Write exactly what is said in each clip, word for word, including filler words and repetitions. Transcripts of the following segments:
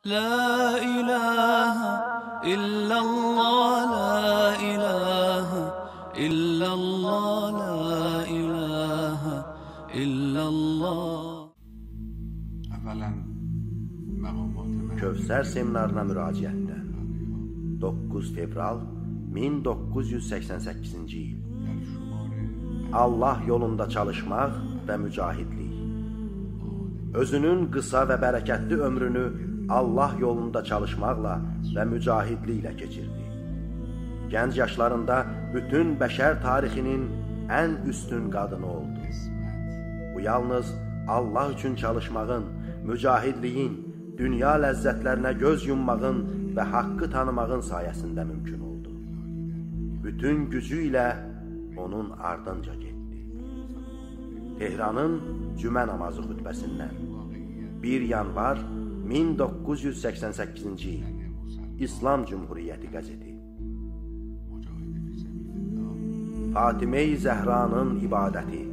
La ilahe illallah, la ilahe illallah, la ilahe illallah. Kövsər seminarına müraciətdən doqquz fevral min doqquz yüz səksən səkkizinci il. Allah yolunda çalışmaq və mücahidlik. Özünün qısa və bərəkətli ömrünü Allah yolunda çalışmaqla və mücahidliklə keçirdi. Gənc yaşlarında bütün bəşər tarixinin ən üstün qadını oldu. Bu yalnız Allah üçün çalışmağın, mücahidliyin, dünya ləzzətlərinə göz yummağın və haqqı tanımağın sayəsində mümkün oldu. Bütün gücü ilə onun ardınca getdi. Tehranın cümə namazı xütbəsindən bir yanvar min doqquz yüz səksən səkkizinci il. İslam Cümhuriyyəti qəzeti. Fatimə-i Zəhranın ibadəti.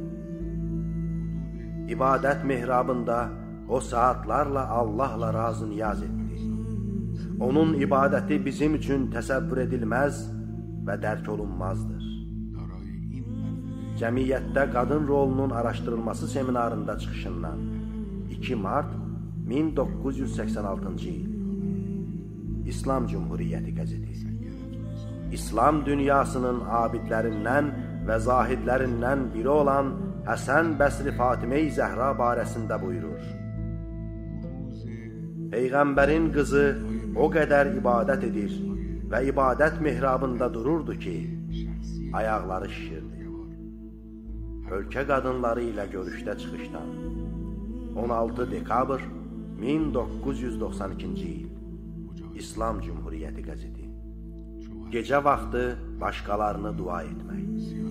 İbadət mihrabında o saatlarla Allahla razı niyaz etdi. Onun ibadəti bizim üçün təsəvvür edilməz və dərk olunmazdır. Cəmiyyətdə qadın rolunun araşdırılması seminarında çıxışından iki mart min doqquz yüz səksən altıncı il. İslam Cümhuriyyəti qəzeti. İslam dünyasının abidlərindən və zahidlərindən biri olan Həsən Bəsri Fatimə-i Zəhra barəsində buyurur. Peyğəmbərin qızı o qədər ibadət edir və ibadət mihrabında dururdu ki, ayaqları şişirdi. Ölkə qadınları ilə görüşdə çıxışdan on altı dekabr min doqquz yüz doxsan ikinci il. İslam Cümhuriyyəti qəzeti. Gecə vaxtı başqalarını dua etmək.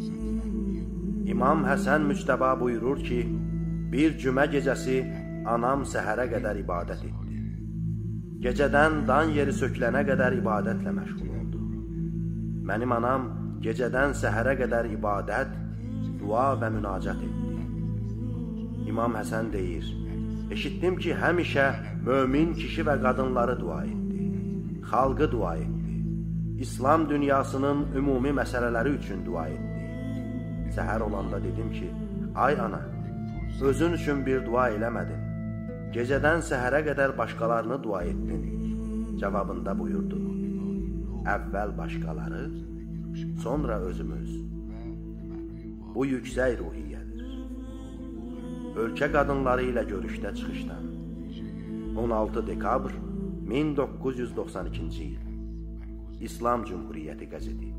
İmam Həsən Müctəba buyurur ki, bir cümə gecəsi anam səhərə qədər ibadət etdi. Gecədən dan yeri sökülənə qədər ibadətlə məşğul oldu. Mənim anam gecədən səhərə qədər ibadət, dua və münacat etdi. İmam Həsən deyir, eşitdim ki, həmişə mömin kişi və qadınları dua etdi, xalqı dua etdi, İslam dünyasının ümumi məsələləri üçün dua etdi. Səhər olanda dedim ki, ay ana, özün üçün bir dua eləmədin, gecədən səhərə qədər başqalarını dua etdin. Cavabında buyurdu, əvvəl başqaları, sonra özümüz. Bu yüksək ruhiyyədir. Ölkə qadınları ilə görüşdə çıxışdan on altı dekabr min doqquz yüz doxsan ikinci il. İslam Cümhuriyyəti qəzeti.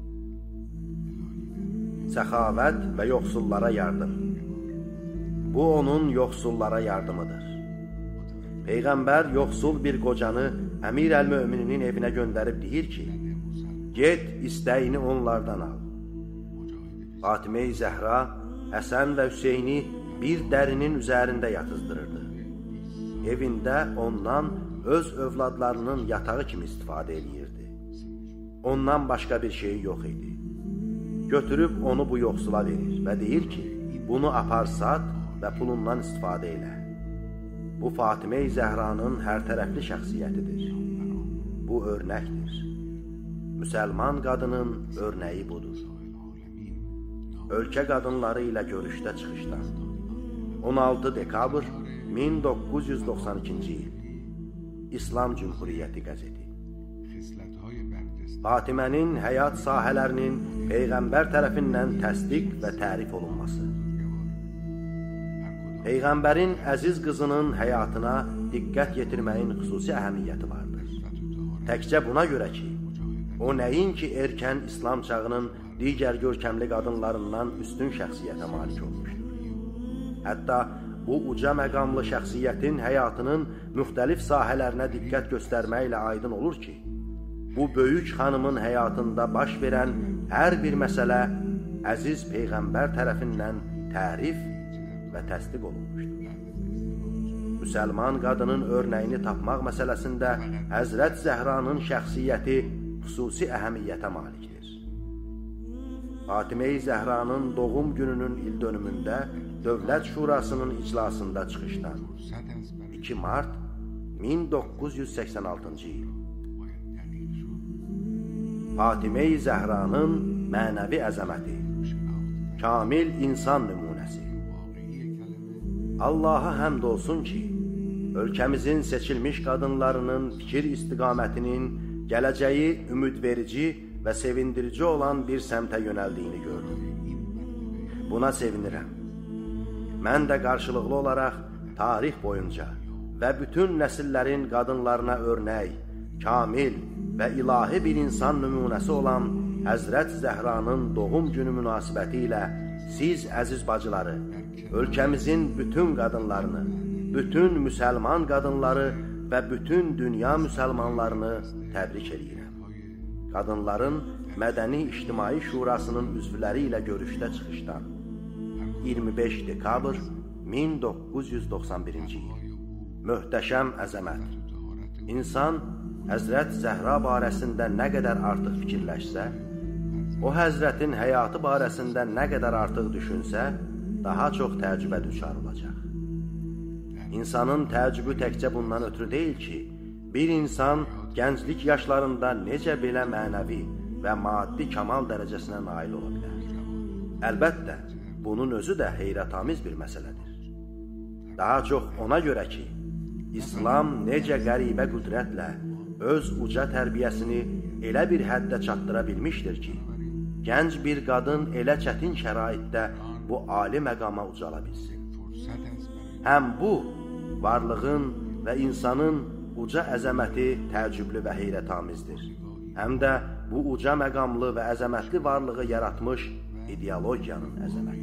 Səxavət və yoxsullara yardım. Bu onun yoxsullara yardımıdır. Peyğəmbər yoxsul bir qocanı Əmir əl-Mömininin evinə göndərib deyir ki, get istəyini onlardan al. Fatimə-i Zəhra Həsən və Hüseyni bir dərinin üzərində yatızdırırdı. Evində ondan öz övladlarının yatağı kimi istifadə edirdi. Ondan başqa bir şey yox idi. Götürüb onu bu yoxsula verir və deyir ki, bunu apar sat və pulundan istifadə elə. Bu Fatimə-i Zəhranın hər tərəfli şəxsiyyətidir. Bu örnəkdir. Müsəlman qadının örnəyi budur. Ölkə qadınları ilə görüşdə çıxışdan on altı dekabr min doqquz yüz doxsan ikinci il. İslam Cümhuriyyəti qəzeti. Fatimənin həyat sahələrinin Peyğəmbər tərəfindən təsdiq və tərif olunması. Peyğəmbərin əziz qızının həyatına diqqət yetirməyin xüsusi əhəmiyyəti vardır. Təkcə buna görə ki, o nəinki erkən İslam çağının digər görkəmli qadınlarından üstün şəxsiyyətə malik olmuşdur. Hətta bu uca məqamlı şəxsiyyətin həyatının müxtəlif sahələrinə diqqət göstərməklə aydın olur ki, bu böyük xanımın həyatında baş verən hər bir məsələ əziz Peyğəmbər tərəfindən tərif və təsdiq olunmuşdur. Müsəlman qadının örnəyini tapmaq məsələsində Həzrət Zəhranın şəxsiyyəti xüsusi əhəmiyyətə malikdir. Fatimə-i Zəhranın doğum gününün ildönümündə Dövlət Şurasının iclasında çıxışdan iki mart min doqquz yüz səksən altıncı il. Fatimə-i Zəhranın mənəvi əzəməti, kamil insan nümunəsi. Allaha həmd olsun ki, ölkəmizin seçilmiş qadınlarının fikir istiqamətinin gələcəyi ümidverici və sevindirici olan bir səmtə yönəldiyini gördüm. Buna sevinirəm. Mən də qarşılıqlı olaraq tarix boyunca və bütün nəsillərin qadınlarına örnək, kamil və ilahi bir insan nümunəsi olan Həzrət Zəhranın doğum günü münasibəti ilə siz əziz bacıları, ölkəmizin bütün qadınlarını, bütün müsəlman qadınları və bütün dünya müsəlmanlarını təbrik edirəm. Qadınların Mədəni İctimai Şurasının üzvləri ilə görüşdə çıxışdan iyirmi beş dekabr min doqquz yüz doxsan birinci il. Möhtəşəm əzəmət. İnsan Həzrət Zəhra barəsində nə qədər artıq fikirləşsə, o Həzrətin həyatı barəsində nə qədər artıq düşünsə, daha çox təəccübə düçar olacaq. İnsanın təəccübü təkcə bundan ötürü deyil ki, bir insan gənclik yaşlarında necə belə mənəvi və maddi kamal dərəcəsinə nail ola bilər. Əlbəttə, bunun özü də heyrətamiz bir məsələdir. Daha çox ona görə ki, İslam necə qəribə qüdrətlə öz uca tərbiyəsini elə bir həddə çatdıra bilmişdir ki, gənc bir qadın elə çətin şəraitdə bu ali məqama ucala bilsin. Həm bu, varlığın və insanın uca əzəməti təəccüblü və heyrətamizdir. Həm də bu uca məqamlı və əzəmətli varlığı yaratmış ideologiyanın əzəməti.